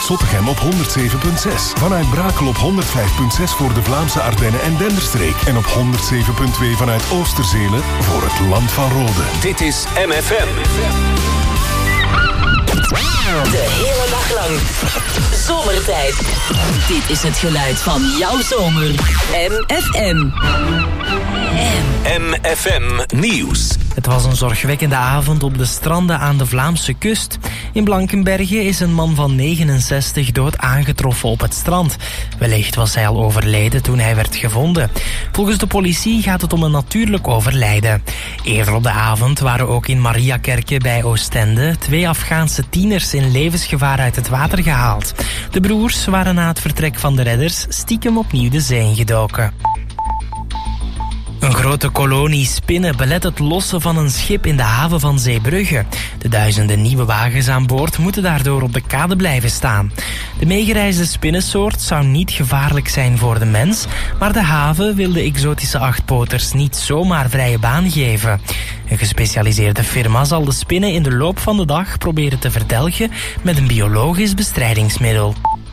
Zottegem op 107.6. Vanuit Brakel op 105.6 voor de Vlaamse Ardennen en Denderstreek. En op 107.2 vanuit Oosterzelen voor het Land van Rode. Dit is MFM. De hele dag lang. Zomertijd. Dit is het geluid van jouw zomer. MFM. MFM Nieuws. Het was een zorgwekkende avond op de stranden aan de Vlaamse kust. In Blankenberge is een man van 69 dood aangetroffen op het strand. Wellicht was hij al overleden toen hij werd gevonden. Volgens de politie gaat het om een natuurlijk overlijden. Eerder op de avond waren ook in Mariakerke bij Oostende 2 Afghaanse tieners in levensgevaar uit het water gehaald. De broers waren na het vertrek van de redders stiekem opnieuw de zee ingedoken. Een grote kolonie spinnen belet het lossen van een schip in de haven van Zeebrugge. De duizenden nieuwe wagens aan boord moeten daardoor op de kade blijven staan. De meegereisde spinnensoort zou niet gevaarlijk zijn voor de mens, maar de haven wil de exotische achtpoters niet zomaar vrije baan geven. Een gespecialiseerde firma zal de spinnen in de loop van de dag proberen te verdelgen met een biologisch bestrijdingsmiddel.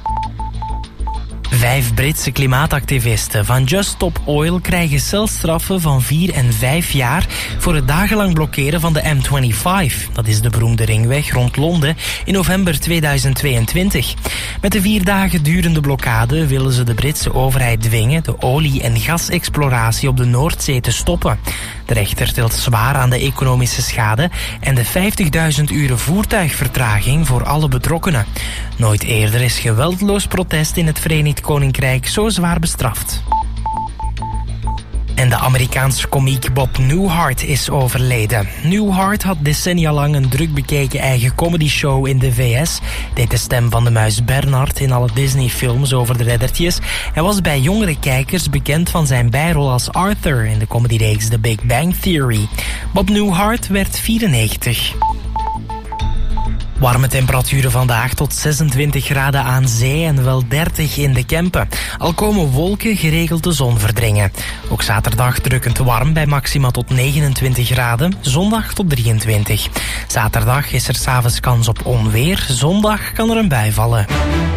5 Britse klimaatactivisten van Just Stop Oil krijgen celstraffen van 4 en 5 jaar voor het dagenlang blokkeren van de M25. Dat is de beroemde ringweg rond Londen in november 2022. Met de 4 dagen durende blokkade willen ze de Britse overheid dwingen de olie- en gasexploratie op de Noordzee te stoppen. De rechter telt zwaar aan de economische schade en de 50.000 uren voertuigvertraging voor alle betrokkenen. Nooit eerder is geweldloos protest in het Verenigd Koninkrijk zo zwaar bestraft. En de Amerikaanse komiek Bob Newhart is overleden. Newhart had decennia lang een druk bekeken eigen comedyshow in de VS. Deed de stem van de muis Bernard in alle Disney-films over de reddertjes. Hij was bij jongere kijkers bekend van zijn bijrol als Arthur in de comedyreeks The Big Bang Theory. Bob Newhart werd 94. Warme temperaturen vandaag tot 26 graden aan zee en wel 30 in de Kempen. Al komen wolken geregeld de zon verdringen. Ook zaterdag drukkend warm bij maxima tot 29 graden, zondag tot 23. Zaterdag is er 's avonds kans op onweer, zondag kan er een bui vallen.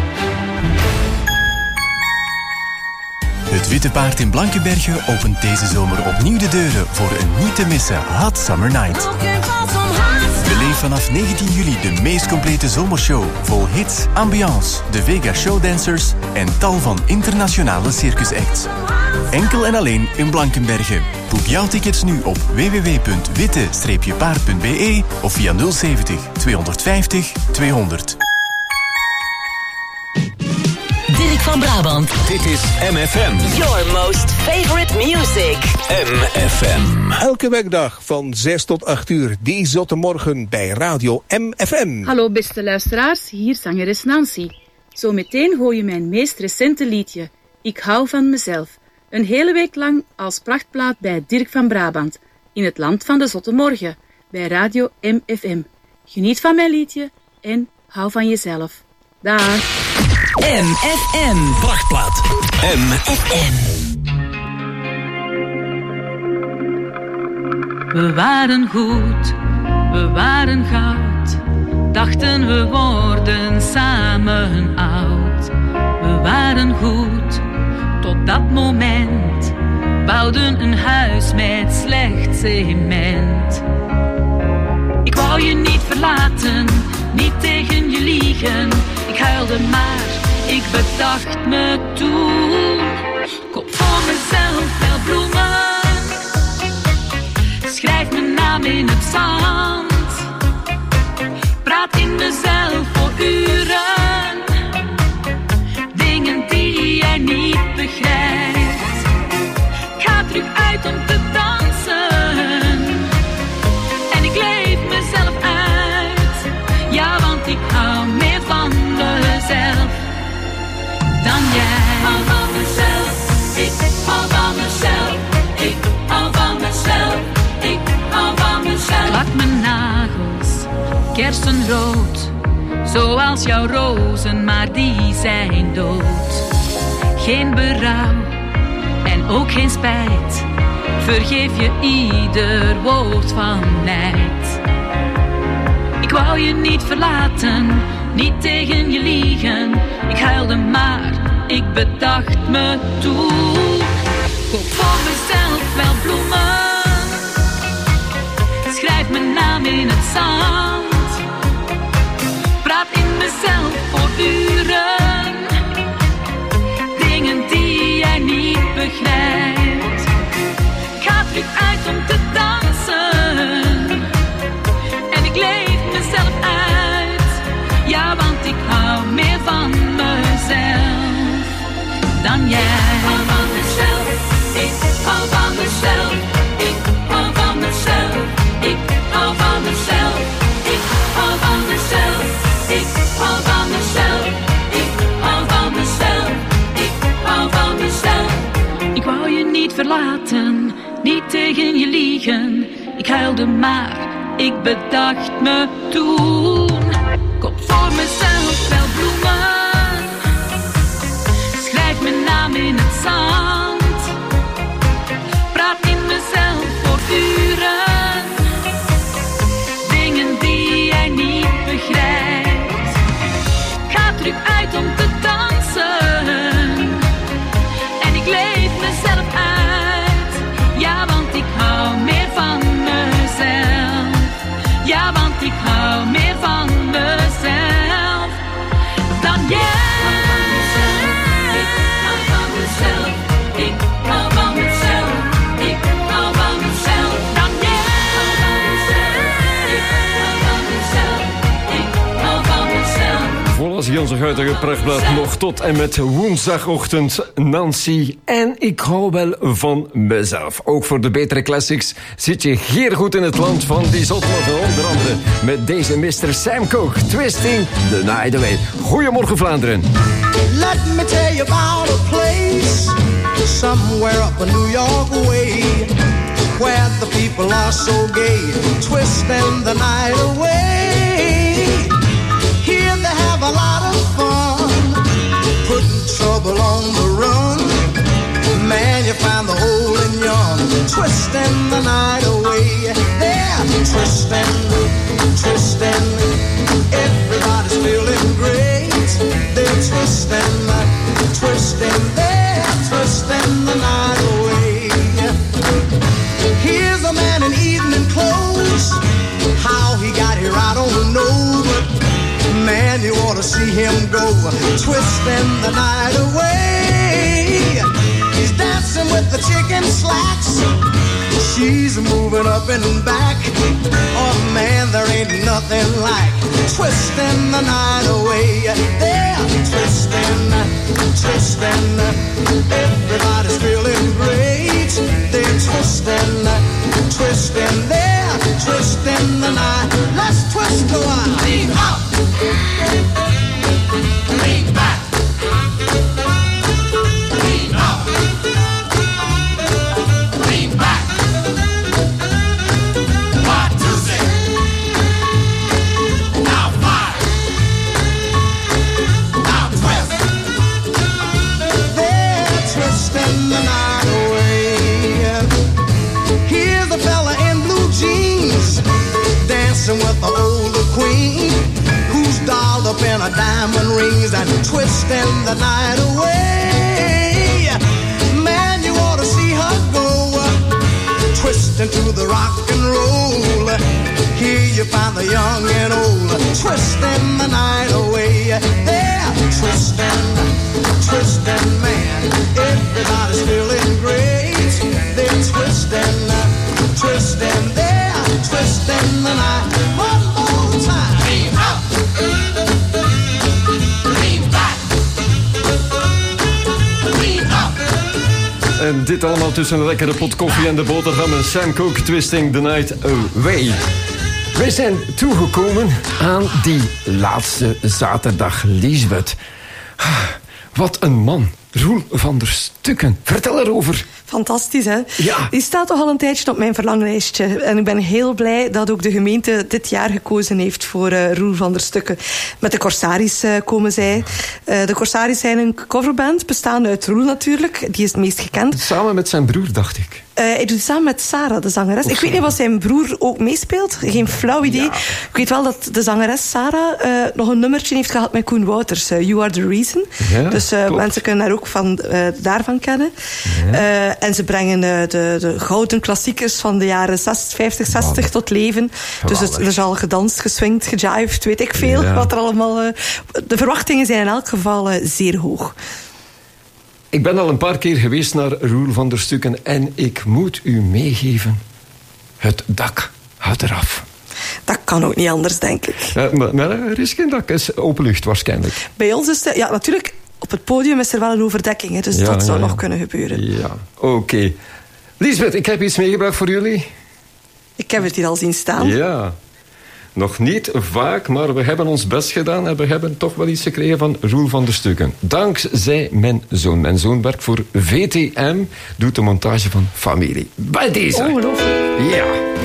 Het Witte Paard in Blankenberge opent deze zomer opnieuw de deuren voor een niet te missen Hot Summer Night. Beleef vanaf 19 juli de meest complete zomershow vol hits, ambiance, de Vega Showdancers en tal van internationale circusacts. Enkel en alleen in Blankenberge. Boek jouw tickets nu op www.witte-paard.be of via 070 250 200. Dirk van Brabant. Dit is MFM. Your most favorite music. MFM. Elke werkdag van 6 tot 8 uur, die zotte morgen bij Radio MFM. Hallo beste luisteraars, hier zangeres Nancy. Zometeen hoor je mijn meest recente liedje, Ik hou van mezelf. Een hele week lang als prachtplaat bij Dirk van Brabant. In het land van de zotte morgen, bij Radio MFM. Geniet van mijn liedje en hou van jezelf. Dag. MFM. Prachtplaat. MFM. We waren goed, we waren goud. Dachten we worden samen oud. We waren goed, tot dat moment. Bouwden een huis met slecht cement. Ik wou je niet verlaten, niet tegen je liegen. Ik huilde maar, ik bedacht me toen. Koop voor mezelf wel bloemen. Schrijf mijn naam in het zand. Praat in mezelf voor uren. Dingen die jij niet begrijpt. Ga terug uit om te dansen. En ik leef mezelf uit. Ja, want ik hou meer van mezelf dan jij. Ik hou van mezelf. Ik hou van mezelf. Ik hou van mezelf. Ik hou van mezelf. Lak mijn nagels kersenrood, zoals jouw rozen, maar die zijn dood. Geen berouw en ook geen spijt. Vergeef je ieder woord van nijd. Ik wou je niet verlaten, niet tegen je liegen. Ik huilde maar, ik bedacht me toen. Koop voor mezelf wel bloemen, schrijf mijn naam in het zand. Praat in mezelf voor uren, dingen die jij niet begrijpt. Ga terug uit om te dansen en ik leef mezelf uit. Ja, want ik hou meer van mezelf dan jij. Ik hou van mezelf, ik hou van mezelf, ik hou van mezelf, ik hou van mezelf, ik hou van mezelf, ik hou van mezelf, ik hou van mezelf, ik hou van mezelf. Ik wou je niet verlaten, niet tegen je liegen. Ik huilde maar, ik bedacht me toen. Koop voor mezelf wel bloemen, schrijf mijn naam in het zand. Praat in mezelf voor uren, dingen die jij niet begrijpt. Ga terug uit om te dansen en ik leef mezelf uit. Ja, want ik hou meer van mezelf. Ja, want ik hou meer van mezelf dan jij. Ik hou van mezelf, ik hou van mezelf, ik hou van mezelf dan jij. Ik hou van mezelf, ik hou van mezelf. Voilà, zie onze huidige prachtblad nog tot en met woensdagochtend. Nancy en ik hou wel van mezelf. Ook voor de betere classics zit je hier goed in het land van die zotmorgen. Onder andere met deze Mr. Sam Cooke, Twisting the Night Away. Goedemorgen Vlaanderen. Let me tell you about a place somewhere up a New York way, where the people are so gay, twisting the night away. Here they have a lot of fun, putting trouble on the run. Man, you find the old and young, twisting the night away. They're twisting, twisting, everybody's feeling great. They're twisting, twisting, they're twisting the night away. Here's a man in evening clothes, how he got here I don't know, but man, you ought to see him go, twisting the night away. He's dancing with the chicken slacks, she's moving up and back. Oh man, there ain't nothing like twisting the night away. They're twisting, twisting, everybody's feeling great. They're twisting, twisting, they're twisting the night. Let's twist a while. Lean up, lean back, lean up, lean back. 1, 2, 6. Now 5. Now twist. They're twisting the night away. Here's a fella in blue jeans, dancing with the older queen, who's dolled up in her diamond rings and twisting the night away. Man, you ought to see her go, twisting to the rock and roll. Here you find the young and old, twisting the night away. They're twisting, twisting, man, everybody's feeling great. They're twisting, twisting, they're twisting the night. One more time. Lean up, lean back, lean up. En dit allemaal tussen een lekkere pot koffie en de boterham en Sam Cooke, Twisting the Night Away. Wij zijn toegekomen aan die laatste zaterdag, Liesbeth. Wat een man. Roel van der Steur. Stukken. Vertel erover. Fantastisch, hè? Ja. Die staat toch al een tijdje op mijn verlanglijstje. En ik ben heel blij dat ook de gemeente dit jaar gekozen heeft voor Roel van der Stukken. Met de Corsaris komen zij. De Corsaris zijn een coverband, bestaande uit Roel natuurlijk. Die is het meest gekend. Samen met zijn broer, dacht ik. Hij doet het samen met Sarah, de zangeres. Ik weet niet of zijn broer ook meespeelt. Geen flauw idee. Ja. Ik weet wel dat de zangeres Sarah nog een nummertje heeft gehad met Koen Wouters. You Are The Reason. Ja, dus mensen kunnen haar ook daarvan kennen. Ja. En ze brengen de gouden klassiekers van de jaren 50, 60 tot leven. Dus er is al gedanst, geswingd, gejived, weet ik veel. Ja. Wat er allemaal... de verwachtingen zijn in elk geval zeer hoog. Ik ben al een paar keer geweest naar Roel van der Stukken en ik moet u meegeven. Het dak houdt eraf. Dat kan ook niet anders, denk ik. Maar er is geen dak, het is open lucht waarschijnlijk. Bij ons is het... Ja, natuurlijk, op het podium is er wel een overdekking, hè, dus dat zou nog kunnen gebeuren. Ja, oké. Liesbeth, ik heb iets meegebracht voor jullie. Ik heb het hier al zien staan. Ja. Nog niet vaak, maar we hebben ons best gedaan en we hebben toch wel iets gekregen van Roel van der Stukken. Dankzij mijn zoon. Mijn zoon werkt voor VTM, doet de montage van Familie. Bij deze. Ongelooflijk. Ja.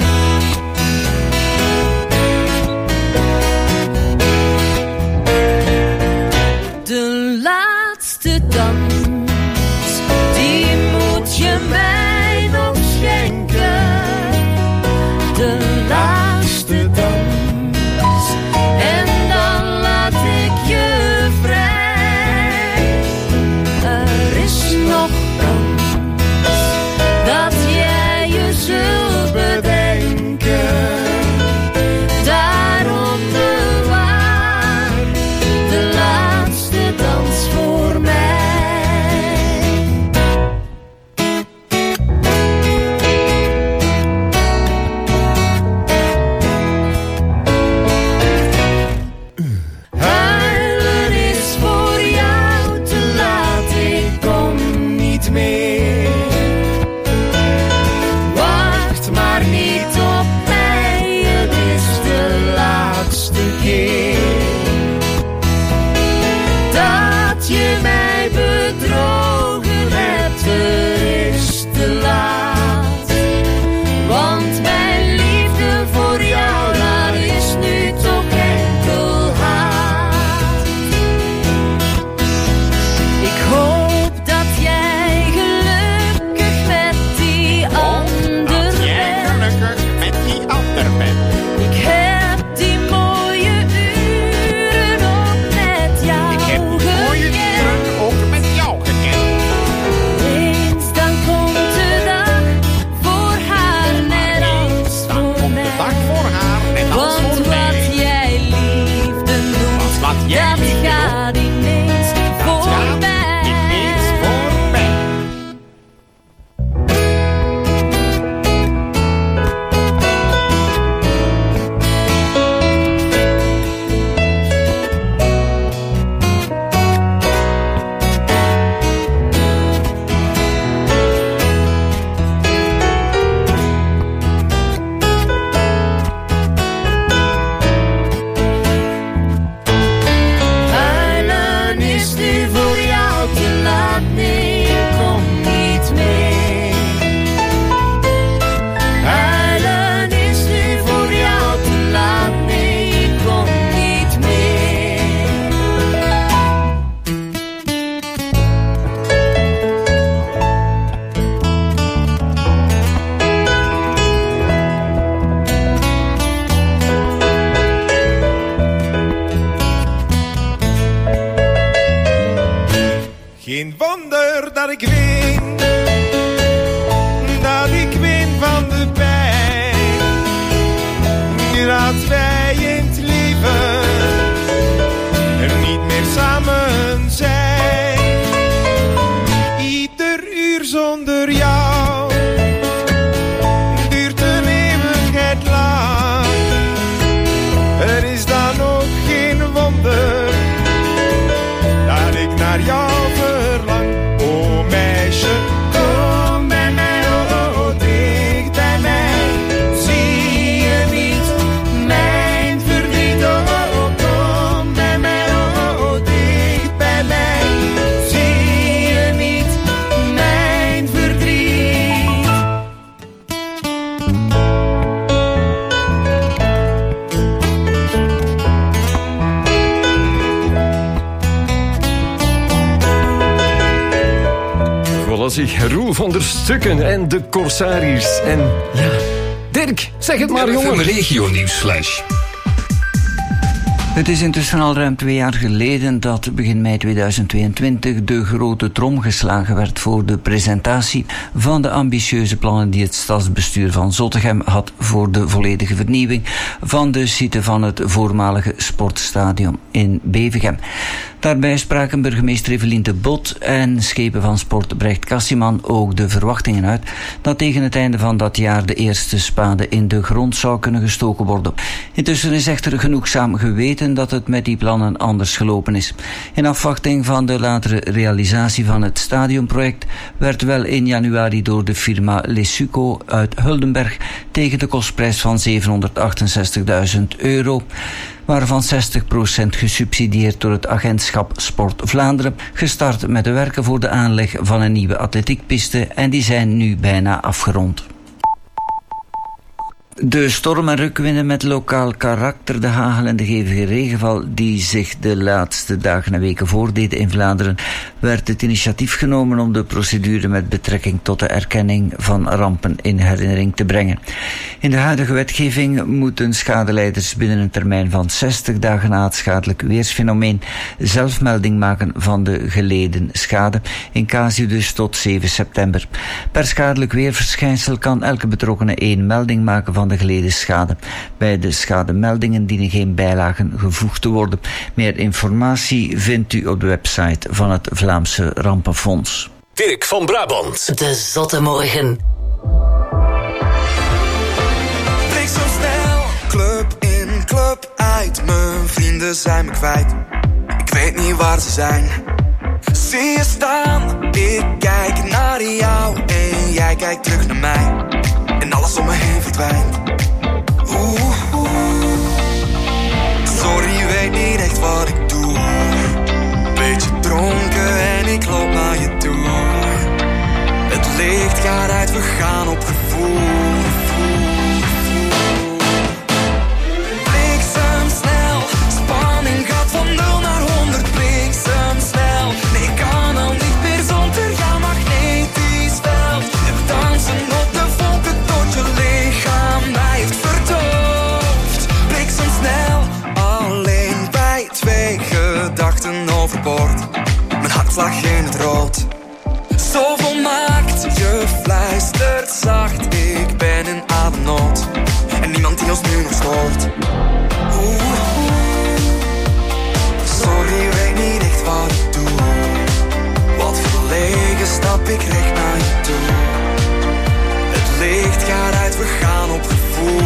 De laatste dans, die moet je mij nog schenken. De laatste dans. En dan laat ik je vrij. Er is nog kans dat jij je zult bedenken. Daarom bewaar de laatste dans voor mij. Geen wonder dat ik ween, dat ik ween van de pijn. Nu dat wij in het leven er niet meer samen zijn. Ieder uur zonder jou duurt een eeuwigheid lang. Er is dan ook geen wonder dat ik naar jou verlang. O meisje, was hij. Roel van der Stukken en de Corsariërs. En ja, Dirk, zeg het maar, jongen. Een regionieuwsflash. Het is intussen al ruim 2 jaar geleden dat begin mei 2022 de grote trom geslagen werd voor de presentatie van de ambitieuze plannen die het stadsbestuur van Zottegem had voor de volledige vernieuwing van de site van het voormalige sportstadion in Bevergem. Daarbij spraken burgemeester Evelien de Bot en schepen van sport Brecht Cassiman ook de verwachtingen uit dat tegen het einde van dat jaar de eerste spade in de grond zou kunnen gestoken worden. Intussen is echter genoegzaam geweten dat het met die plannen anders gelopen is. In afwachting van de latere realisatie van het stadionproject werd wel in januari door de firma Lesuco uit Huldenberg tegen de kostprijs van €768.000, waarvan 60% gesubsidieerd door het agentschap Sport Vlaanderen, gestart met de werken voor de aanleg van een nieuwe atletiekpiste en die zijn nu bijna afgerond. De storm en rukwinden met lokaal karakter, de hagel en de hevige regenval die zich de laatste dagen en weken voordeden in Vlaanderen, werd het initiatief genomen om de procedure met betrekking tot de erkenning van rampen in herinnering te brengen. In de huidige wetgeving moeten schadelijders binnen een termijn van 60 dagen na het schadelijk weersfenomeen zelfmelding maken van de geleden schade, in casu dus tot 7 september. Per schadelijk weerverschijnsel kan elke betrokkene 1 melding maken van de geleden schade. Bij de schademeldingen dienen geen bijlagen gevoegd te worden. Meer informatie vindt u op de website van het Vlaamse Rampenfonds. Dirk van Brabant. De Zotte Morgen. Blik zo snel, club in, club uit. Mijn vrienden zijn me kwijt. Ik weet niet waar ze zijn. Zie je staan, ik kijk naar jou en jij kijkt terug naar mij. En alles om me heen verdwijnt. Sorry, weet niet echt wat ik doe. Beetje dronken en ik loop naar je toe. Het licht gaat uit, we gaan op gevoel. Bliksemsnel, spanning gaat van 0 naar 100. Bliksemsnel, nee, ik kan al niet meer zonder jouw magnetisch veld. We dansen op de vonken tot je lichaam mij heeft verdoofd. Bliksemsnel, alleen bij 2 gedachten overboord. Mijn hart vlag in het rood. Zo volmaakt, je fluistert zacht. Ik ben in ademnood en niemand die ons nu nog stoort. Sorry, weet niet echt wat ik doe. Wat verlegen stap ik recht naar je toe. Het licht gaat uit, we gaan op gevoel.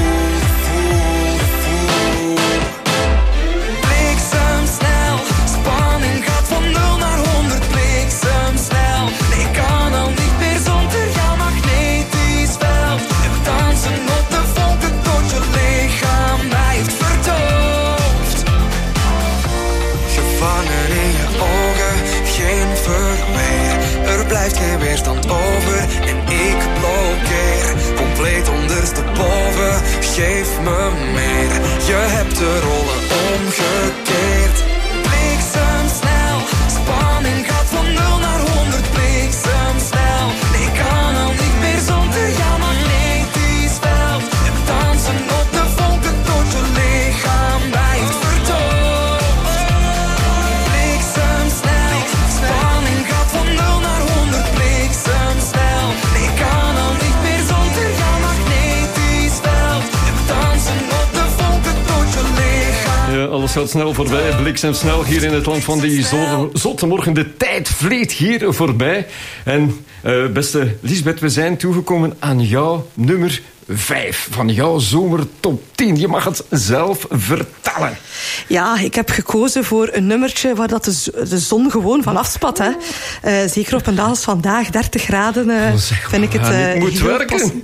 Bliksemsnel, spanning gaat van 0 naar 100. Bliksemsnel, nee, ik kan al niet meer zonder jouw magnetisch veld. En we dansen op de vonken tot je lichaam mij heeft verdoofd. Gevangen in je ogen, geen verweer. Er blijft geen weerstand over en ik blokkeer. Compleet ondersteboven, geef me meer. Je hebt de rollen omgekeerd. Bliksemsnel, spanning gaat van 0 naar 100. Bliksemsnel, nee, ik kan al niet meer zonder jouw magnetisch veld. En we dansen op de vonken tot je lichaam mij heeft verdoofd. Bliksemsnel, spanning gaat van 0 naar 100. Bliksemsnel, nee, ik kan al niet meer zonder jouw magnetisch veld. En we dansen op de vonken tot je lichaam. Ja, alles gaat snel voorbij, bliksemsnel hier in het land van die zotte morgen. De tijd vliegt hier voorbij. En beste Lisbeth, we zijn toegekomen aan jouw nummer 5 van jouw zomertop 10. Je mag het zelf vertellen. Ja, ik heb gekozen voor een nummertje waar dat de zon gewoon van afspat. Hè. Zeker op een dag als vandaag, 30 graden, vind ik het moet heel werken.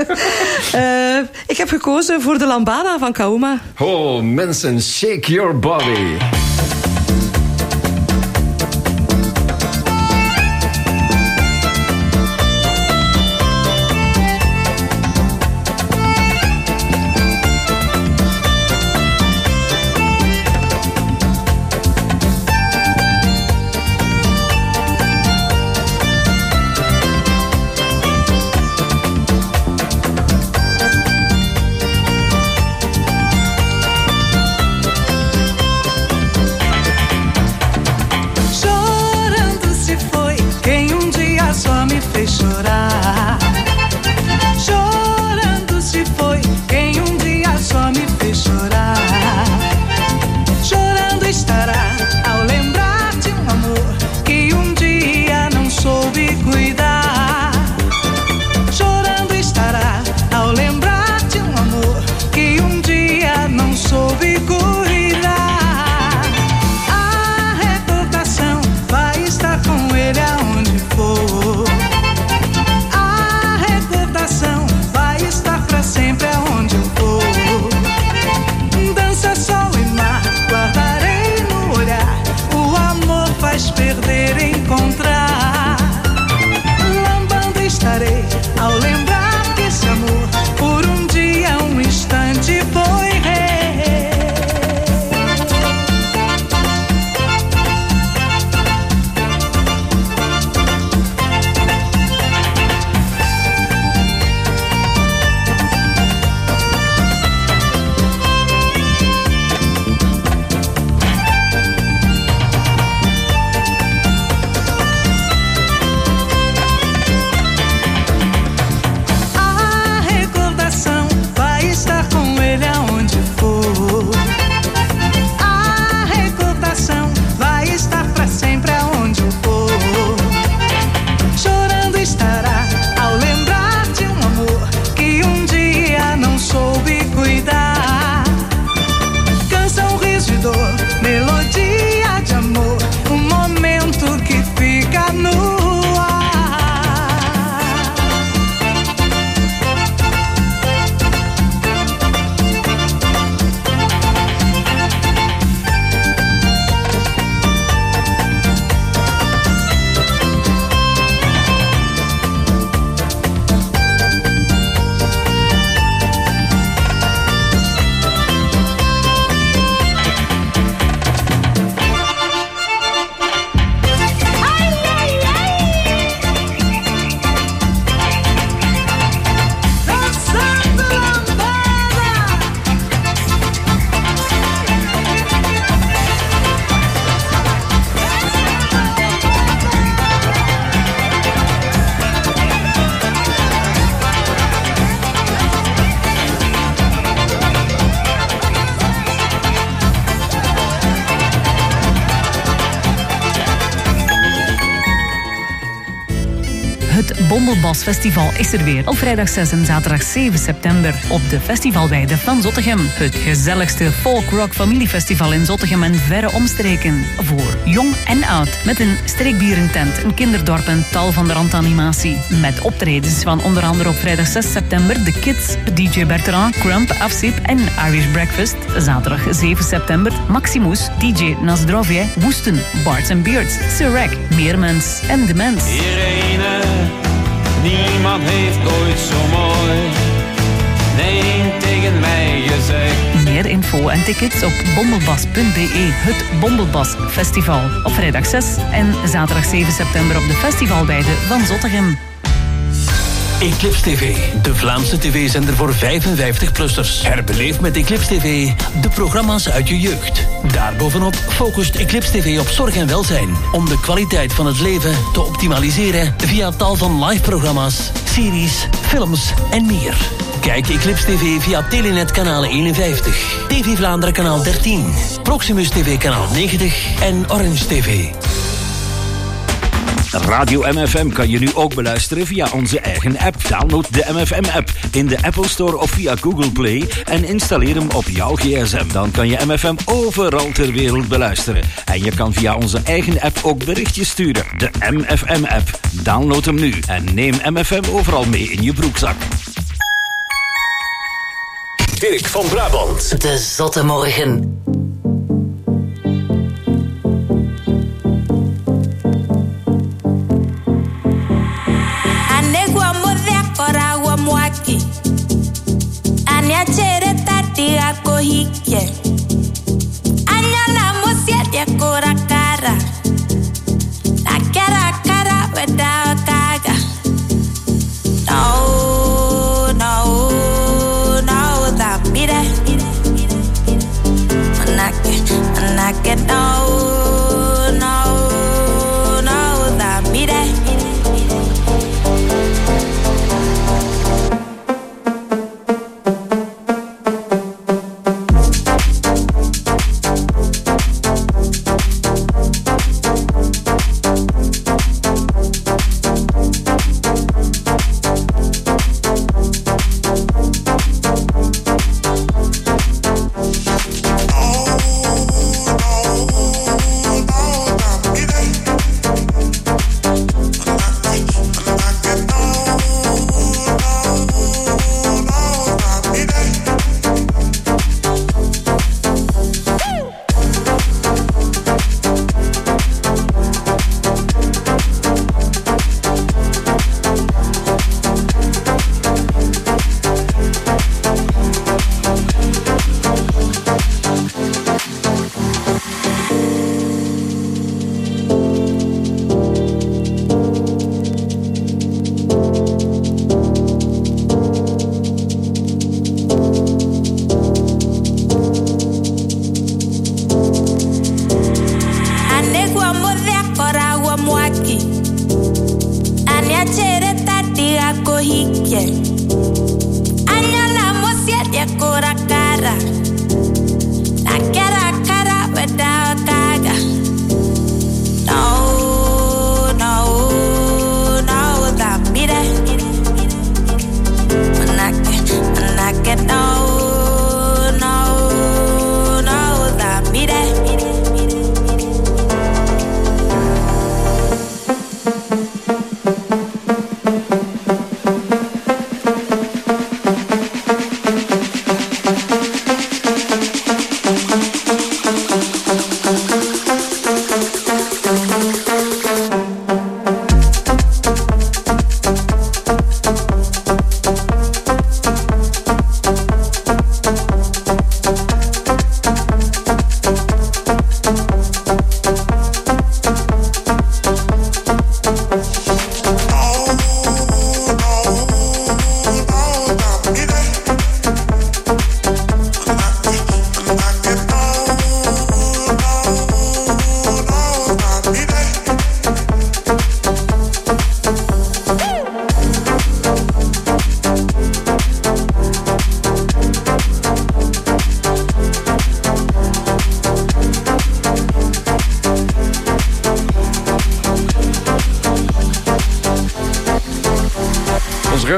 Ik heb gekozen voor de Lambada van Kauma. Oh, mensen, shake your body. Bommelbas Festival is er weer op vrijdag 6 en zaterdag 7 september op de festivalweide van Zottegem. Het gezelligste folk-rock familiefestival in Zottegem en verre omstreken. Voor jong en oud. Met een streekbierentent, een kinderdorp en tal van de randanimatie. Met optredens van onder andere op vrijdag 6 september The Kids, DJ Bertrand, Crump, Afsip en Irish Breakfast. Zaterdag 7 september Maximus, DJ Nasdrovje, Woesten, Barts and Beards, Sirek, Meermens en De Mens. Irene, niemand heeft ooit zo mooi nee tegen mij gezegd. Meer info en tickets op bommelbas.be. Het Bommelbas Festival. Op vrijdag 6 en zaterdag 7 september op de festivalweide van Zottegem. Eclipse TV, de Vlaamse tv-zender voor 55-plussers. Herbeleef met Eclipse TV de programma's uit je jeugd. Daarbovenop focust Eclipse TV op zorg en welzijn. Om de kwaliteit van het leven te optimaliseren via tal van live-programma's, series, films en meer. Kijk Eclipse TV via Telenet kanaal 51, TV Vlaanderen kanaal 13, Proximus TV kanaal 90 en Orange TV. Radio MFM kan je nu ook beluisteren via onze eigen app. Download de MFM-app in de Apple Store of via Google Play en installeer hem op jouw gsm. Dan kan je MFM overal ter wereld beluisteren. En je kan via onze eigen app ook berichtjes sturen. De MFM-app. Download hem nu en neem MFM overal mee in je broekzak. Dirk van Brabant. De Zotte Morgen. Chere tati ako hikye Anyana musia dia kora kara Na kera kara weda kaga No, no, no that mire Manake no, no, no that mire Oh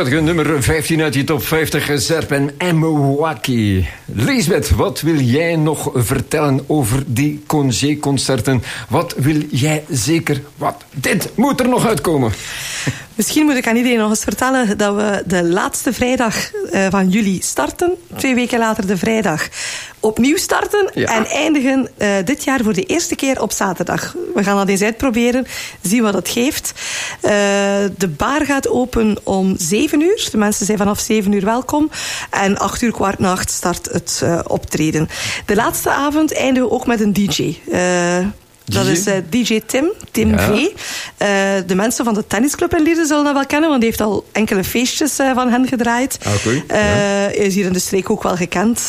prachtige nummer 15 uit die top 50. Zerp en Mwaki. Liesbeth, wat wil jij nog vertellen over die Congé-concerten? Wat wil jij zeker? Dit moet er nog uitkomen. Misschien moet ik aan iedereen nog eens vertellen dat we de laatste vrijdag van juli starten. 2 weken later de vrijdag opnieuw starten. Ja. En eindigen dit jaar voor de eerste keer op zaterdag. We gaan dat eens uitproberen. Zien wat het geeft. De bar gaat open om 7 uur. De mensen zijn vanaf 7 uur welkom. En 8 uur, 7:15 start het optreden. De laatste avond eindigen we ook met een DJ. Dat is DJ Tim ja. V. De mensen van de tennisclub in Lierde zullen dat wel kennen, want die heeft al enkele feestjes van hen gedraaid. Hij is hier in de streek ook wel gekend.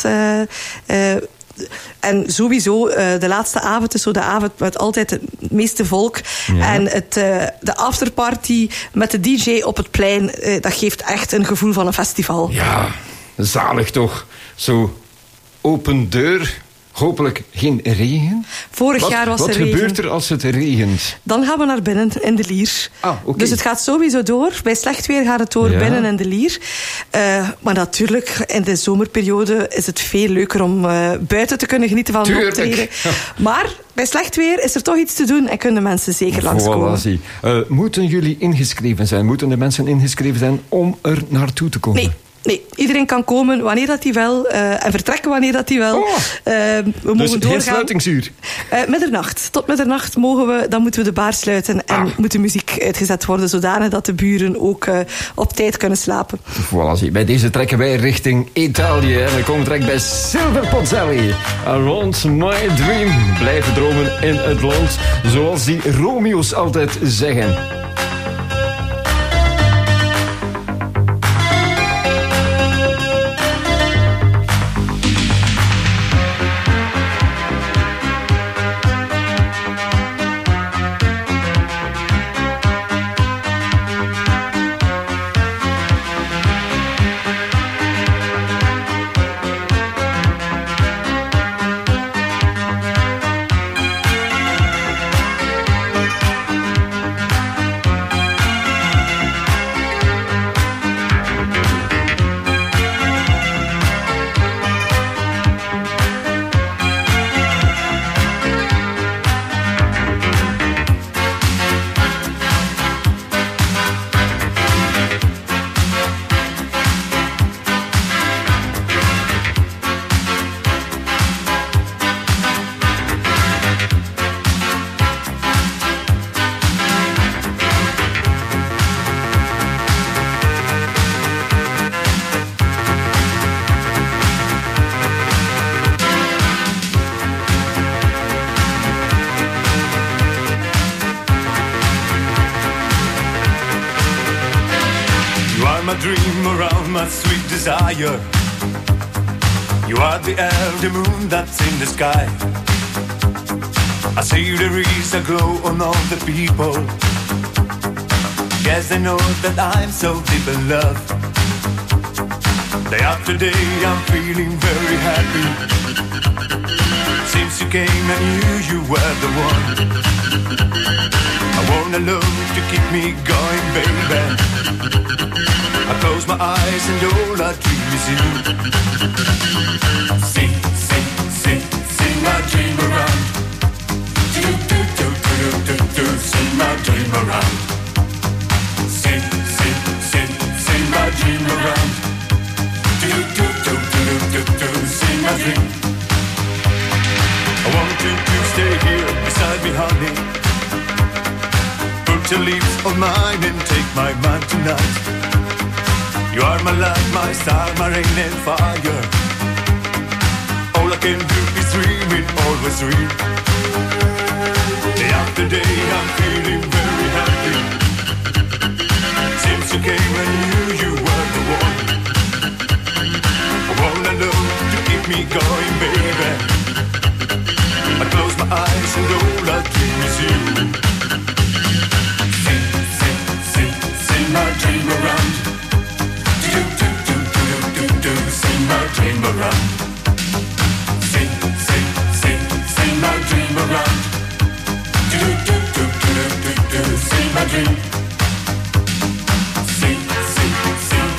En sowieso, de laatste avond is zo de avond met altijd het meeste volk. Ja. En de afterparty met de DJ op het plein, dat geeft echt een gevoel van een festival. Ja, zalig toch. Zo open deur. Hopelijk geen regen. Vorig jaar was er regen. Wat gebeurt er als het regent? Dan gaan we naar binnen in de Lier. Okay. Dus het gaat sowieso door. Bij slecht weer gaat het door binnen in de Lier. Maar natuurlijk, in de zomerperiode is het veel leuker om buiten te kunnen genieten van het optreden. Maar bij slecht weer is er toch iets te doen en kunnen mensen zeker langskomen. Moeten jullie ingeschreven zijn? Moeten de mensen ingeschreven zijn om er naartoe te komen? Nee, iedereen kan komen wanneer dat hij wil en vertrekken wanneer dat hij wil. We mogen dus doorgaan. Geen sluitingsuur? Middernacht. Tot middernacht dan moeten we de bar sluiten en moet de muziek uitgezet worden zodanig dat de buren ook op tijd kunnen slapen. Voilà, bij deze trekken wij richting Italië en we komen direct bij Silver Pozzelli. Around my dream. Blijven dromen in het land, zoals die Romeo's altijd zeggen. Desire. You are the elder moon that's in the sky. I see there is a glow on all the people. Yes, I know that I'm so deep in love. Day after day I'm feeling very happy. Since you came I knew you were the one. I want a love to keep me going, baby. I close my eyes and all I dream is you. Sing, sing, sing, sing my dream around. Do, do, do, do, do, do, sing my dream around. Sing, sing, sing, sing my dream around. Do, do, do, do, do, do, sing my dream. I want you to stay here beside me, honey. Put your lips on mine and take my mind tonight. You are my light, my star, my rain and fire. All I can do is dream it, always dream. Day after day I'm feeling very happy. Since you came I knew you were the one. I wanna know to keep me going, baby. I close my eyes and all I dream is you. Sing, sing, sing, sing my dream around. Do, do, do, do, do, do, sing my dream around. Sing, sing, sing, sing my dream around. Do, do, do, do, do, do, sing my dream. Sing, sing, sing,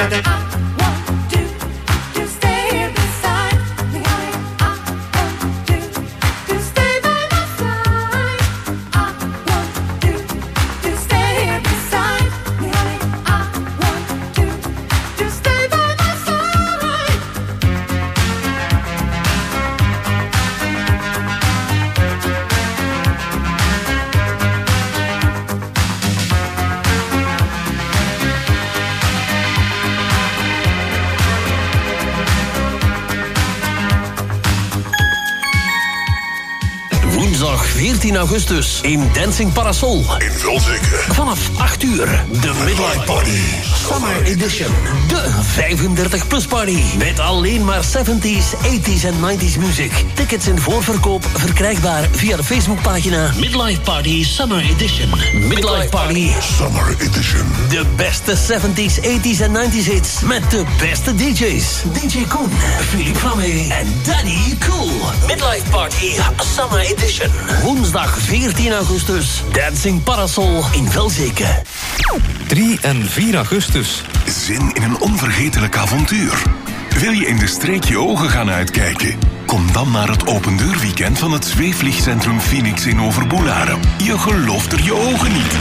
Woensdag 14 augustus in Dancing Parasol. In Vulzeke. Vanaf 8 uur. De Midlife Party. Summer Edition. De 35-plus party. Met alleen maar 70s, 80s en 90s muziek. Tickets in voorverkoop verkrijgbaar via de Facebookpagina Midlife Party Summer Edition. Midlife Party Summer Edition. De beste 70s, 80s en 90s hits. Met de beste DJ's. DJ Koen, Philippe Flamme en Danny Cool. Midlife Party Summer Edition. Woensdag 14 augustus. Dancing Parasol in Velzeke. 3 en 4 augustus. Zin in een onvergetelijk avontuur. Wil je in de streek je ogen gaan uitkijken? Kom dan naar het opendeurweekend van het zweefvliegcentrum Phoenix in Overboelaren. Je gelooft er je ogen niet.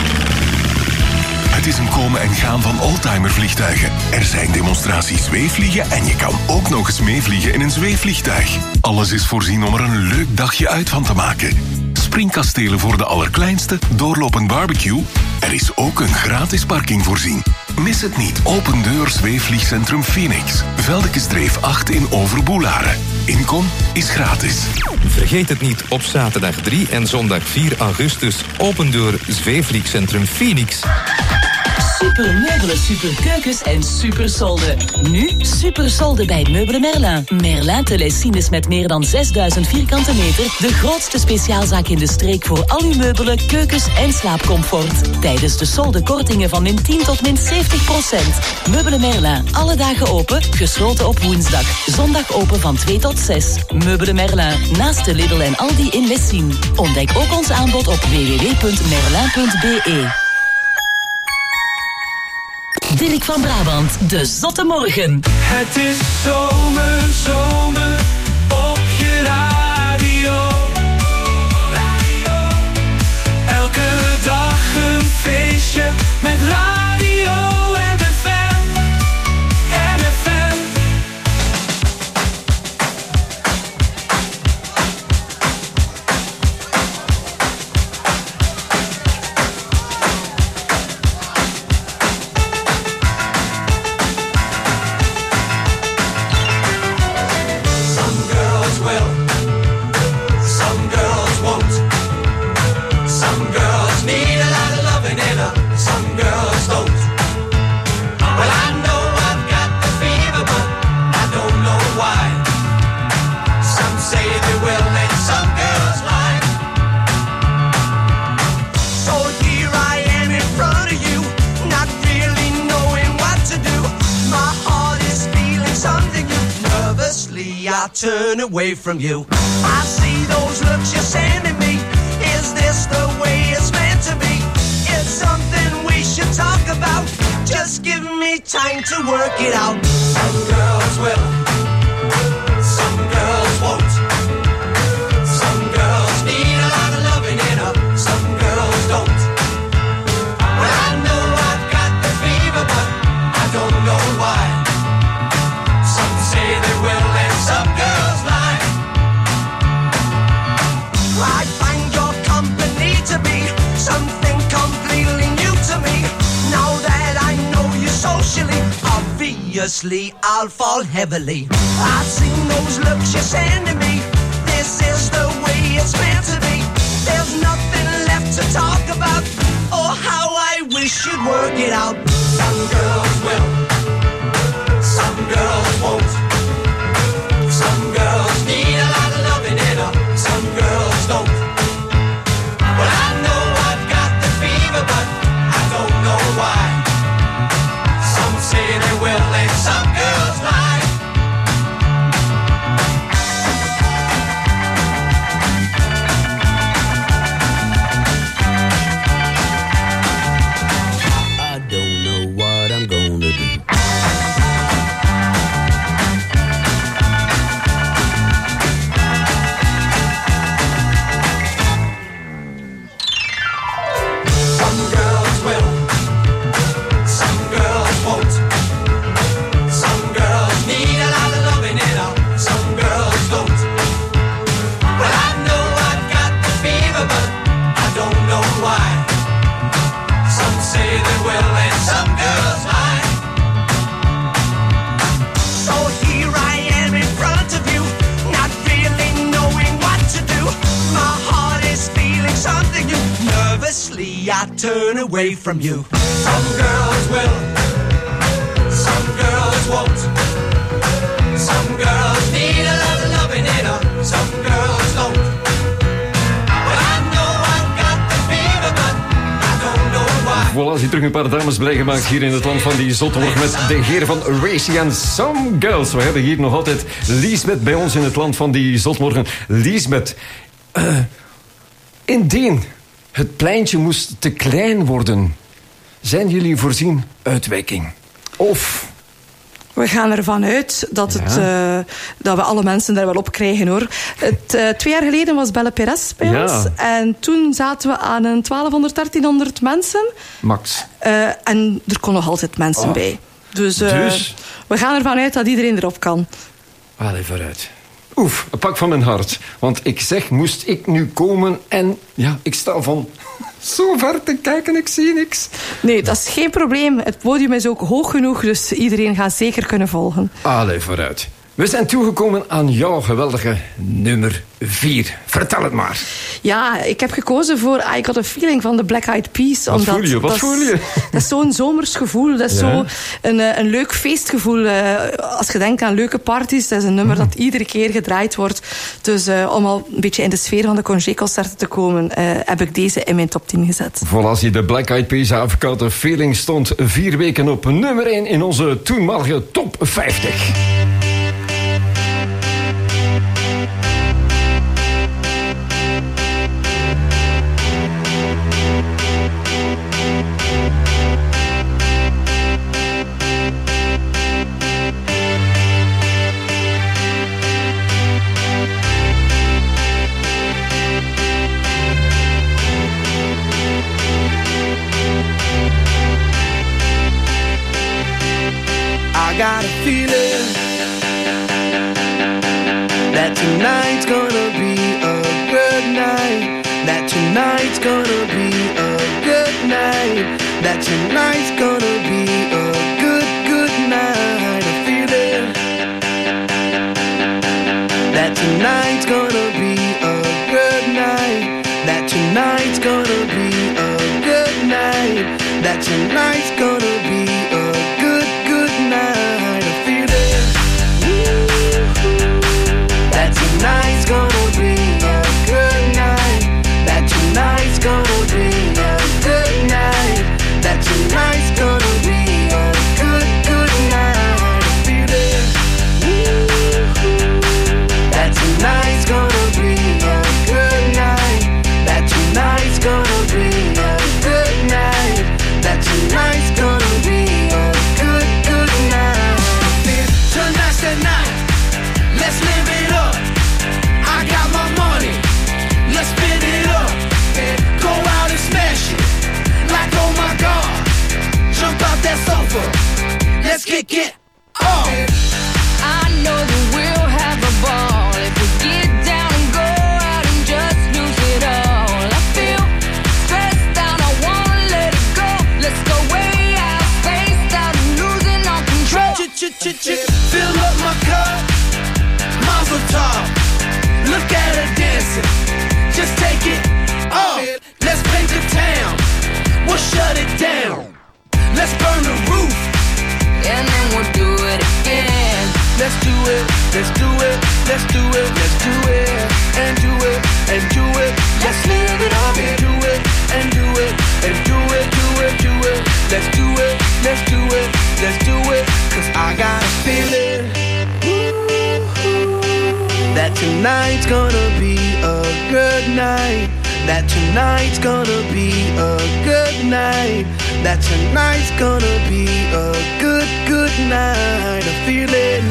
Het is een komen en gaan van oldtimervliegtuigen. Er zijn demonstraties zweefvliegen en je kan ook nog eens meevliegen in een zweefvliegtuig. Alles is voorzien om er een leuk dagje uit van te maken. Springkastelen voor de allerkleinste, doorlopend barbecue. Er is ook een gratis parking voorzien. Mis het niet. Open deur zweefvliegcentrum Phoenix. Veldekestreef 8 in Overboelaren. Inkom is gratis. Vergeet het niet, op zaterdag 3 en zondag 4 augustus. Open deur zweefvliegcentrum Phoenix. Super meubelen, super keukens en super solden. Nu super solden bij Meubelen Merlin. Merlin Telesines met meer dan 6000 vierkante meter. De grootste speciaalzaak in de streek voor al uw meubelen, keukens en slaapcomfort. Tijdens de solden kortingen van min 10 tot min 70%. Meubelen Merlin, alle dagen open, gesloten op woensdag. Zondag open van 2 tot 6. Meubelen Merlin, naast de Lidl en Aldi in Lessien. Ontdek ook ons aanbod op www.merlin.be. Dirk van Brabant, de Zotte Morgen. Het is zomer, zomer op je radio. Elke dag een feestje met radio MFM. MFM. I turn away from you. I see those looks you're sending me. Is this the way it's meant to be? It's something we should talk about. Just give me time to work it out. Some girls will, some girls won't. Some girls need a lot of loving in her, some girls don't. Well, I know I've got the fever, but I don't know why. Some say they will and some girls lie. I find your company to be something completely new to me. Now that I know you socially, obviously I'll fall heavily. I've seen those looks you're sending me. This is the way it's meant to be. There's nothing left to talk about. Oh, how I wish you'd work it out. Some girls will, some girls won't. Some girls need a lot of loving in her, some girls don't. Well, I know I've got the fever, but I don't know why. Some say they will and some girls lie. I don't know turn away from you. Some girls will, some girls won't. Some girls need a lot of loving in her, some girls don't. But I know I've got the fever, but I don't know why. Voilà, zie terug een paar dames blij gemaakt hier in het land van die zottemorgen met de heren van Racy en Some Girls. We hebben hier nog altijd Liesbeth bij ons in het land van die zottemorgen. Liesbeth, indien het pleintje moest te klein worden, zijn jullie voorzien uitwijking? Of... We gaan ervan uit dat, dat we alle mensen daar wel op krijgen, hoor. 2 jaar geleden was Belle Perez bij ons. En toen zaten we aan een 1200, 1300 mensen. Max. En er kon nog altijd mensen bij. Dus we gaan ervan uit dat iedereen erop kan. Allee, vooruit. Oef, een pak van mijn hart. Want ik zeg, moest ik nu komen en... Ja, ik sta van zo ver te kijken, ik zie niks. Nee, dat is geen probleem. Het podium is ook hoog genoeg, dus iedereen gaat zeker kunnen volgen. Allee, vooruit. We zijn toegekomen aan jouw geweldige nummer 4. Vertel het maar. Ja, ik heb gekozen voor I Got a Feeling van de Black Eyed Peas. Wat voel je? Dat is zo'n zomers gevoel. Dat is zo een leuk feestgevoel. Als je denkt aan leuke parties, dat is een nummer dat iedere keer gedraaid wordt. Dus om al een beetje in de sfeer van de Congé-concerten te komen, heb ik deze in mijn top 10 gezet. Voilà, zie de Black Eyed Peas I Got a Feeling stond 4 weken op nummer 1 in onze toenmalige top 50. I got a feeling that tonight's gonna be a good night. That tonight's gonna be a good night. That tonight's gonna be a good, good night. A feeling that tonight's gonna be a good night. That tonight's gonna be a good night. That tonight's gonna be a good, good night. A feeling that tonight's gonna be a good night. That tonight's gonna be a good night. That tonight's gonna be a good, good night. A feeling that tonight's gonna be a good night. That tonight's gonna be a good night. That tonight's gonna be a good, good night. Tonight's the night, let's live it up. I got my money, let's spin it up. Go out and smash it, like oh my God. Jump out that sofa, let's kick it off. I know that we'll have a ball if we get down and go out and just lose it all. I feel stressed out, I wanna let it go. Let's go way out, spaced out, and losing all control. Fill up my cup, Mazel tov. Look at her dancing, just take it off. Let's paint the town, we'll shut it down. Let's burn the roof, and then we'll do it again. Let's do it, let's do it, let's do it, let's do it, and do it, and do it. Let's live it up and do it, and do it, and do it, do it, do it. Let's do it, let's do it, let's do it. 'Cause I got a feeling that tonight's gonna be a good night. That tonight's gonna be a good night. That tonight's gonna be a good, good night. A feeling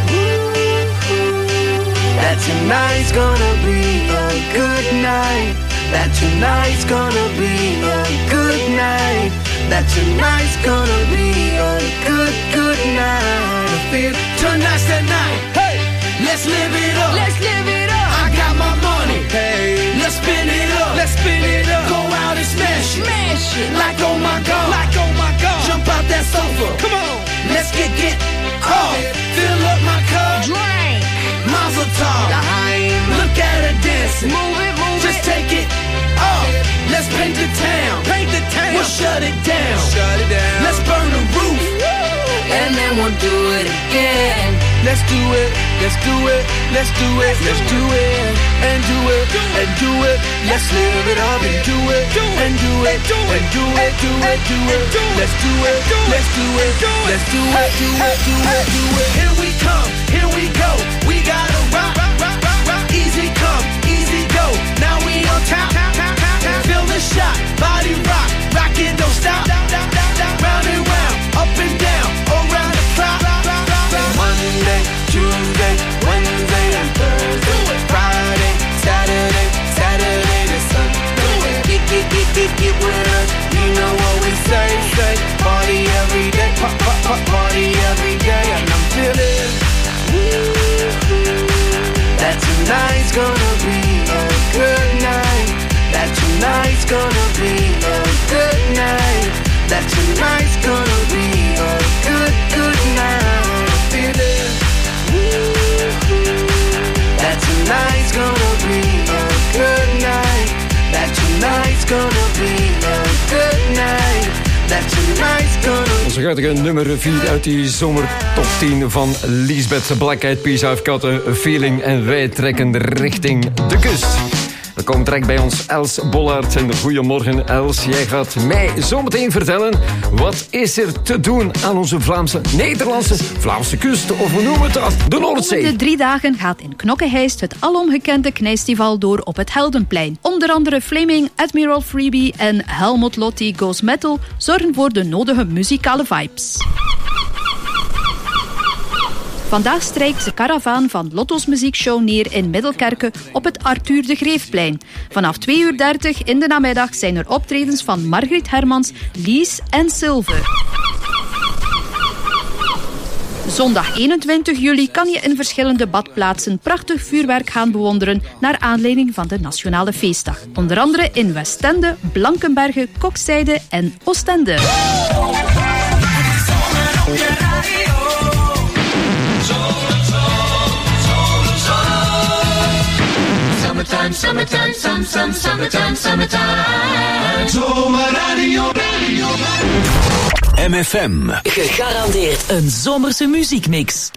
that tonight's gonna be a good night. That tonight's gonna be a good night. That tonight's gonna be a good, good night. I feel tonight's the night. Hey, let's live it up. Let's live it up. I got my money. Hey, let's spin it up. Let's spin it up. Go out and smash it. Smash it. Like oh my God. Like oh my God. Jump out that sofa. Come on. Let's get off. Fill up my cup. Drink. Mazel tov. Look at her dancing. Move it, move Just it. take it off. Let's paint the town. Paint the town. We'll shut it down. Let's burn the roof, and then we'll do it again. Let's do it, let's do it, let's do it, let's do it, and do it, and do it. Let's live it up and do it, and do it, and do it, do it, do it. Let's do it, let's do it, let's do it, do it, do it, do it. Here we come, here we go. We gotta rock, rock, rock, rock, rock. Easy come, easy go. Now we on top, feel the shot, body rock, rockin', don't stop. Round and round, up and down, around the clock. Monday, Tuesday, Wednesday, and Thursday, Friday, Saturday, Saturday to Sunday. Get with us, you know what we say. Party every day, party every day, and I'm feeling that tonight's gonna be a good night. That tonight's gonna be a good night. That tonight's gonna be a good, good night. Feeling that tonight's gonna be a good night. That tonight's gonna be a good night. That tonight's gonna. Onze guitige nummer 4 uit die zomer top 10 van Lisbeth. Black Eyed Peas, I've got a feeling. En wij trekken richting de kust. Er komt direct bij ons Els Bollaert. En goedemorgen Els, jij gaat mij zometeen vertellen... wat is er te doen aan onze Nederlandse kust, of hoe noemen we het dat? De Noordzee. De 3 dagen gaat in Knokke-Heist het alomgekende Knijstival door op het Heldenplein. Onder andere Flaming, Admiral Freebie en Helmut Lotti Goes Metal zorgen voor de nodige muzikale vibes. Vandaag strijkt de karavaan van Lotto's muziekshow neer in Middelkerke op het Arthur de Greefplein. Vanaf 2:30 in de namiddag zijn er optredens van Margriet Hermans, Lies en Silver. Zondag 21 juli kan je in verschillende badplaatsen prachtig vuurwerk gaan bewonderen naar aanleiding van de Nationale Feestdag. Onder andere in Westende, Blankenberge, Kokzijde en Oostende. Summertime, summertime, summertime, summertime. Zomerradio, radio. MFM. Gegarandeerd een zomerse muziekmix.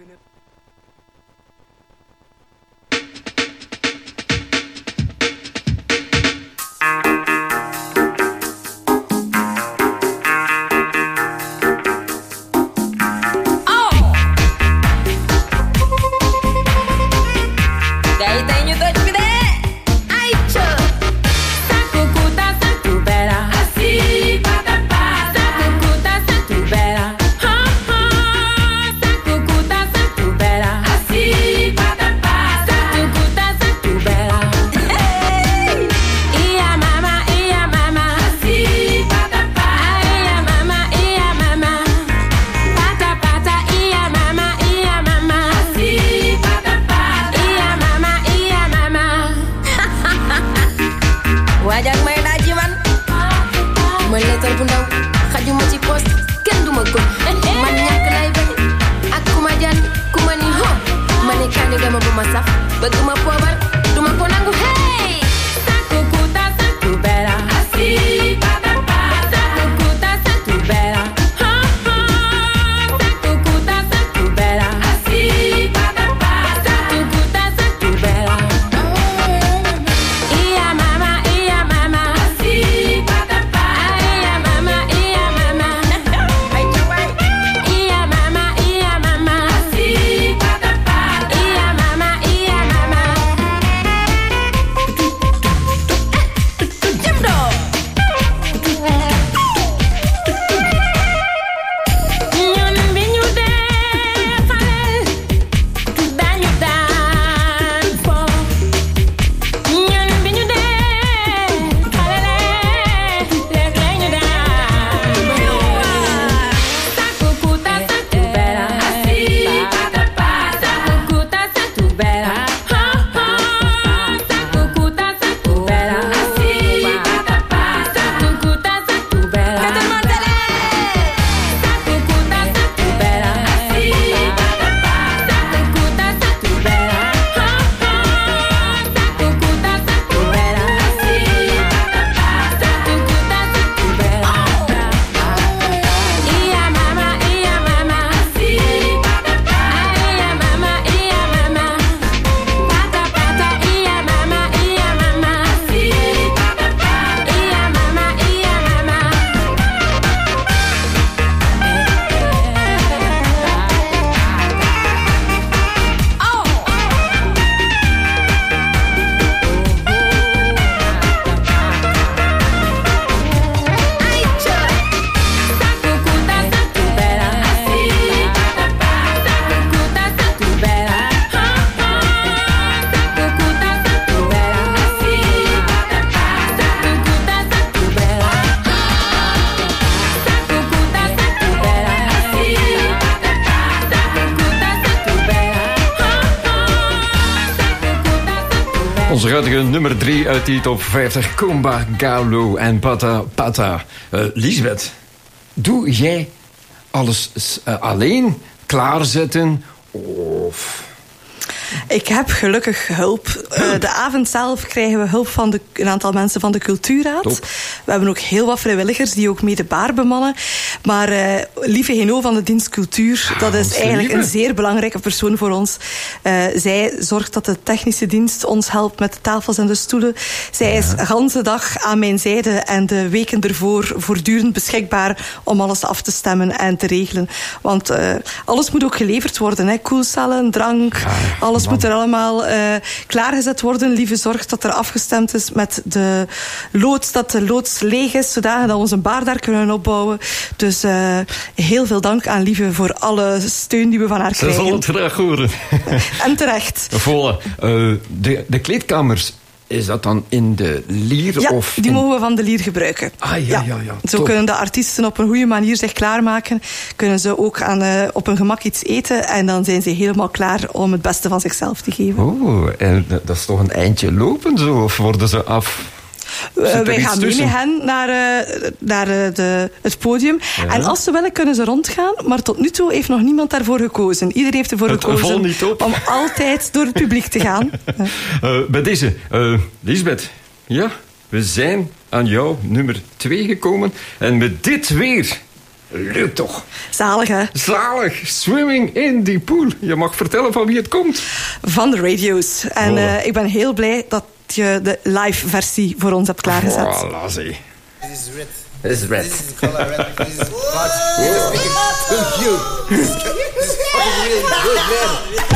Onze huidige nummer 3 uit die top 50. Kumba, Galo en Pata Pata. Liesbeth, doe jij alles alleen klaarzetten of... Ik heb gelukkig hulp. De avond zelf krijgen we hulp van een aantal mensen van de Cultuurraad. Top. We hebben ook heel wat vrijwilligers die ook mee de bar bemannen. Maar Lieve Heno van de dienst Cultuur, dat is eigenlijk een zeer belangrijke persoon voor ons. Zij zorgt dat de technische dienst ons helpt met de tafels en de stoelen. Zij is de hele dag aan mijn zijde en de weken ervoor voortdurend beschikbaar om alles af te stemmen en te regelen. Want alles moet ook geleverd worden. Hè. Koelcellen, drank, alles moet er allemaal klaargezet worden. Lieve zorgt dat er afgestemd is met de loods, dat de loods leeg is, zodat we onze bar daar kunnen opbouwen. Dus heel veel dank aan Lieve voor alle steun die we van haar krijgen. Ze zal het graag horen. En terecht. Voilà. De kleedkamers, is dat dan in de Lier? Ja, of die mogen we van de Lier gebruiken. Ja. Zo top. kunnen de artiesten op een goede manier zich klaarmaken. Kunnen ze ook op hun gemak iets eten. En dan zijn ze helemaal klaar om het beste van zichzelf te geven. Oh, en dat is toch een eindje lopen zo? Of worden ze af? Wij gaan mee met hen naar het podium. Ja. En als ze willen, kunnen ze rondgaan. Maar tot nu toe heeft nog niemand daarvoor gekozen. Iedereen heeft ervoor gekozen om altijd door het publiek te gaan. Bij deze, Liesbeth, ja, we zijn aan jouw nummer 2 gekomen. En met dit weer... Leuk toch? Zalig, hè? Zalig. Swimming in the pool. Je mag vertellen van wie het komt. Van de radio's. En ik ben heel blij dat je de live versie voor ons hebt klaargezet. Voilà, zie. This is red. This is red. This is the color red. This is hot. This is too cute. This is fucking really good, man.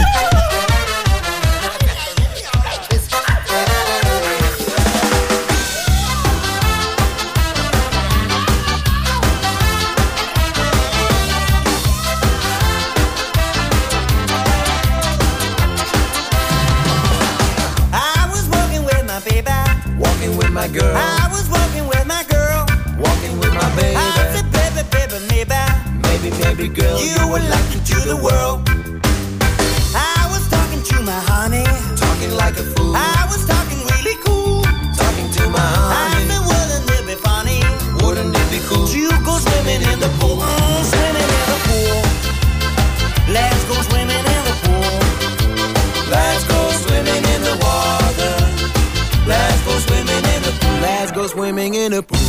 My girl. I was walking with my girl, walking with my baby. I said, baby, maybe, girl, you were lucky to the world. I was talking to my honey, talking like a fool. I was talking really cool, talking to my honey. I said, wouldn't it be funny? Wouldn't it be cool to go swimming in the pool? Swimming in the pool. Let's go swimming in the pool. Let's go swimming in the water. Let's go swimming in the pool. Let's go swimming in the pool.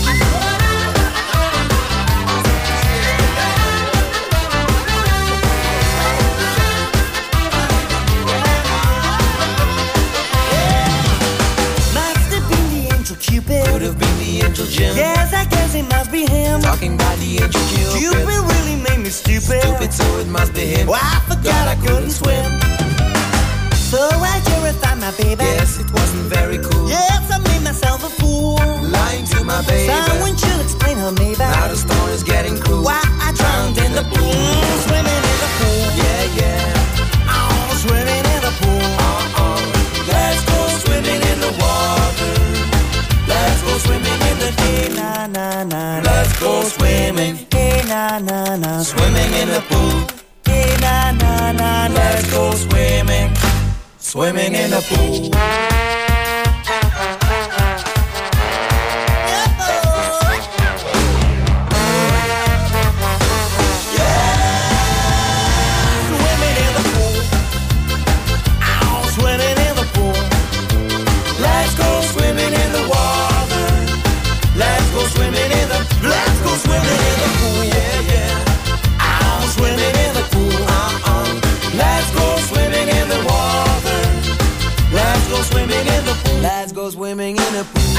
Must have been the angel Cupid. Could have been the angel Jim. Yes, I guess it must be him. Talking about the angel Cupid. Cupid really made me stupid. Stupid, so it must be him. Well, I forgot I couldn't swim. So I terrified my baby. Yes, it wasn't very cool. Yes, I made myself a fool. Lying to my baby. Someone should explain her maybe. Now the story's getting cruel. Why I drowned in the pool. Swimming in the pool. Yeah. Oh, swimming in the pool. Let's go swimming in the water. Let's go swimming in the day. Na. Let's go swimming. Hey, na. Swimming in the pool. Hey, na. Let's go swimming. Swimming in the pool. Let's go swimming in the pool.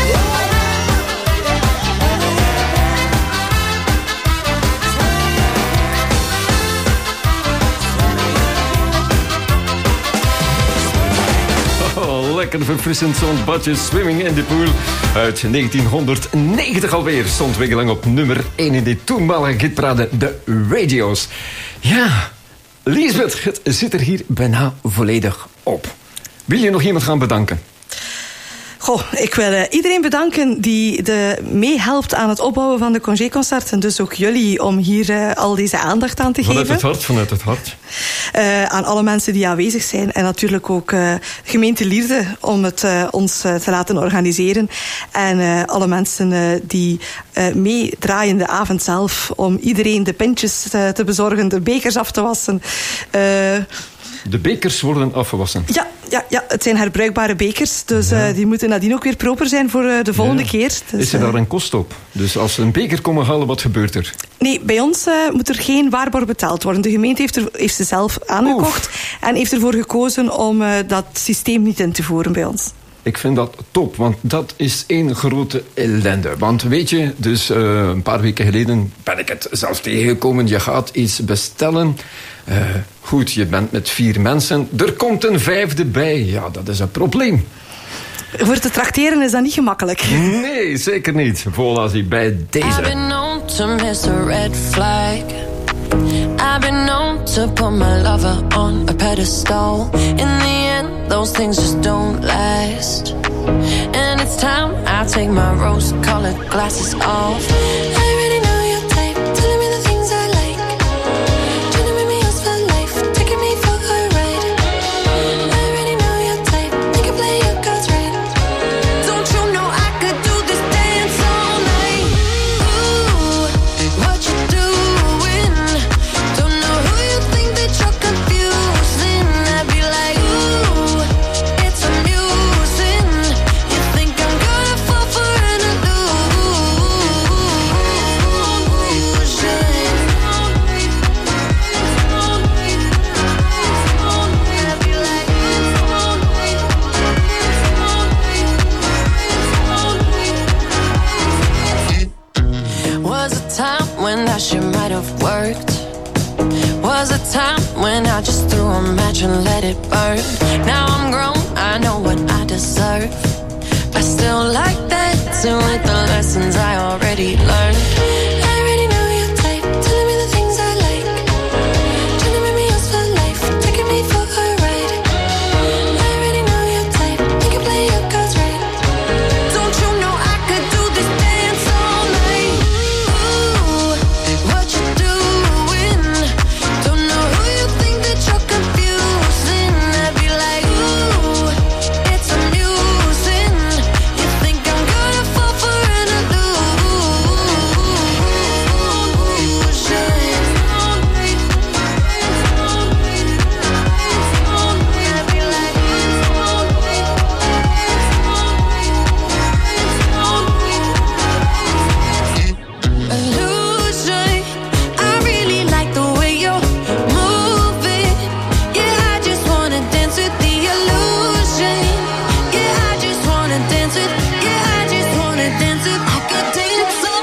Oh, lekker verfrissend zo'n badje Swimming in the Pool. Uit 1990 alweer stond wekenlang op nummer 1 in die toenmalige hitparade de radio's. Ja, Liesbeth, het zit er hier bijna volledig op. Wil je nog iemand gaan bedanken? Goh, ik wil iedereen bedanken die meehelpt aan het opbouwen van de Congé-concert. En dus ook jullie om hier al deze aandacht aan te geven. Vanuit het hart. Aan alle mensen die aanwezig zijn. En natuurlijk ook gemeente Lierde om het ons te laten organiseren. En alle mensen die meedraaien de avond zelf om iedereen de pintjes te bezorgen, de bekers af te wassen. De bekers worden afgewassen. Ja, het zijn herbruikbare bekers. Dus die moeten nadien ook weer proper zijn voor de volgende keer. Dus, is er daar een kost op? Dus als ze een beker komen halen, wat gebeurt er? Nee, bij ons moet er geen waarborg betaald worden. De gemeente heeft ze zelf aangekocht en heeft ervoor gekozen om dat systeem niet in te voeren bij ons. Ik vind dat top, want dat is één grote ellende. Want weet je, dus een paar weken geleden ben ik het zelf tegengekomen. Je gaat iets bestellen. Goed, je bent met 4 mensen. Er komt een 5e bij. Ja, dat is een probleem. Voor te trakteren is dat niet gemakkelijk. Nee, zeker niet. Voilà, zie bij deze. I've been known to miss a red flag. I've been known to put my lover on a pedestal. In the end, those things just don't last. And it's time I take my rose-colored glasses off. I already know your type, telling me the things I like. Trying to make me yours for life, taking me for a ride. I already know your type, think I play your cards right. Don't you know I could do this dance all night? Ooh, what you doing? Don't know who you think that you're confusing. I'd be like, ooh, it's amusing. You think I'm gonna fall for an illusion. Was a time when that shit might have worked. Was a time when I just threw a match and let it burn. Now I'm grown, I know what I deserve. I still like that too, with the lessons I already learned. I already know your type, telling me the things I like. Trying to make me yours for life, taking me for a ride. I already know your type, think I play your cards right. Don't you know I could do this dance all night? Ooh, what you doing? Don't know who you think that you're confusing. I'd be like, ooh, it's amusing. You think I'm gonna fall for an illusion. I really like the way you're moving. Yeah, I just wanna dance with the illusion. Yeah, I just wanna dance with. Yeah, I just wanna dance with. I could dance all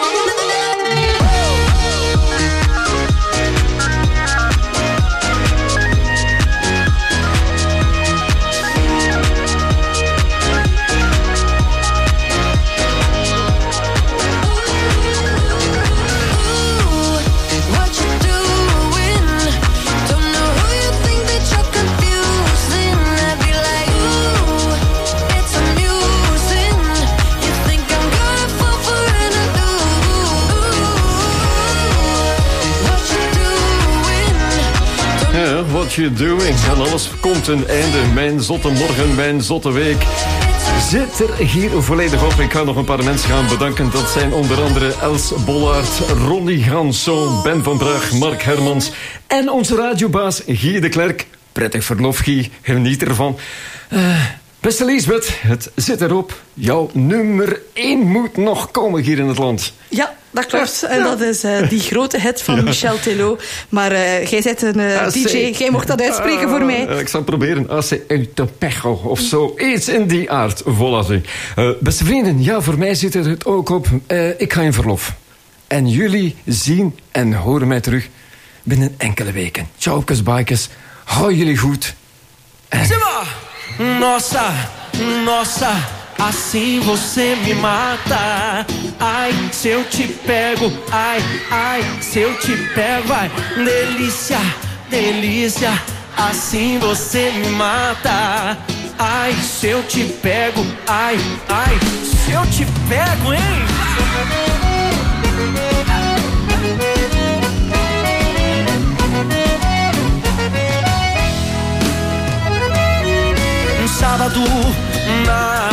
what you doing? Don't know who you think that you're confusing. I'd be like, ooh, it's amusing. You think I'm gonna fall for an illusion. Ja, what you doing? En alles komt een einde. Mijn zotte morgen, mijn zotte week zit er hier volledig op. Ik ga nog een paar mensen gaan bedanken. Dat zijn onder andere Els Bollaert, Ronnie Ganson, Ben van Braag, Mark Hermans en onze radiobaas Guy de Klerk. Prettig verlof, Guy. Geniet ervan. Beste Liesbeth, het zit erop. Jouw nummer 1 moet nog komen hier in het land. Ja, dat klopt. En dat is die grote hit van Michel Tello. Maar jij bent een DJ, jij mocht dat uitspreken voor mij. Ik zal proberen. Ace Autopecho of zo. Iets in die aard. Voilà. Beste vrienden, ja, voor mij zit het ook op. Ik ga in verlof. En jullie zien en horen mij terug binnen enkele weken. Ciao, bikers. Hou jullie goed. En... Nossa, nossa, assim você me mata. Ai, se eu te pego, ai, ai, se eu te pego, ai, delícia, delícia, assim você me mata. ai, se eu te pego, ai, ai, se eu te pego, hein? Um sábado na